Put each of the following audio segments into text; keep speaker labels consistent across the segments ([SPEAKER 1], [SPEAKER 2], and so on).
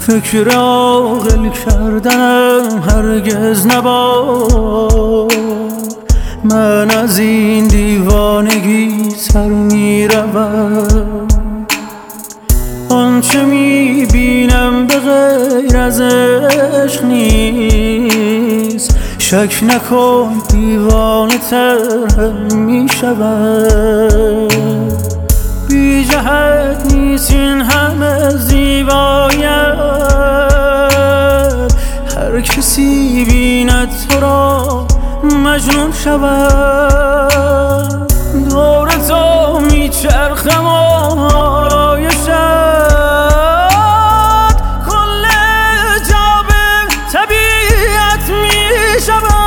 [SPEAKER 1] فکر عاقل کردنم هرگز نباد. من از این دیوانگی سر میروم، آنچه میبینم به غیر از عشق نیست. شک نکن دیوانه تر هم میشود. بی جهت نیست این همه زیبایت، هر کسی بیند تو را مجنون شود. دور تو میچرخم آرایشت، کل جا به طبیعت میشود.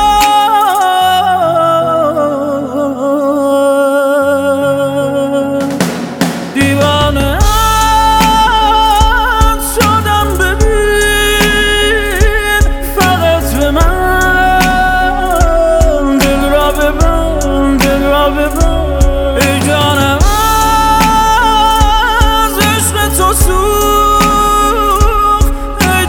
[SPEAKER 1] ای جانم از عشق تو سوخت، ای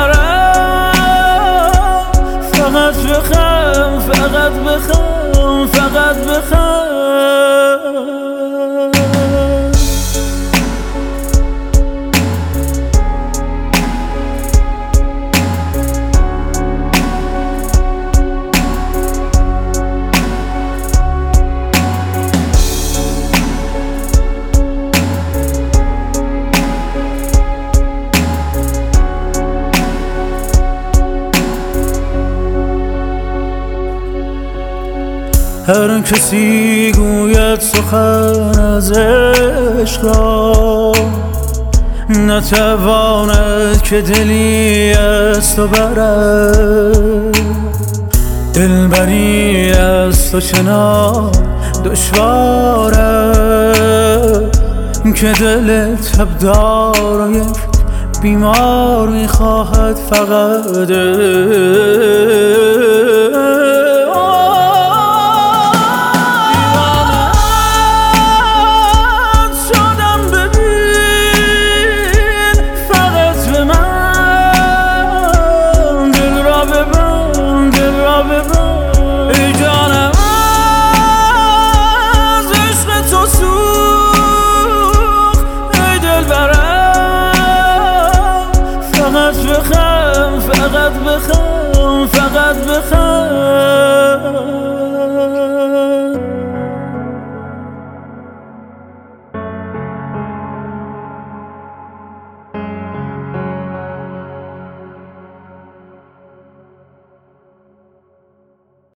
[SPEAKER 1] دلبرم فقط بخم، فقط بخم، فقط بخم. هر کسی گوید سخن از عشق را، نتواند که دلی از تو برد. دلبری از تو چنان دشوارد که دل تبدار و یک بیمار میخواهد فقط. ای جانم از عشق تو سوخت، ای دلبرم فقط بخم، فقط بخم، فقط بخم.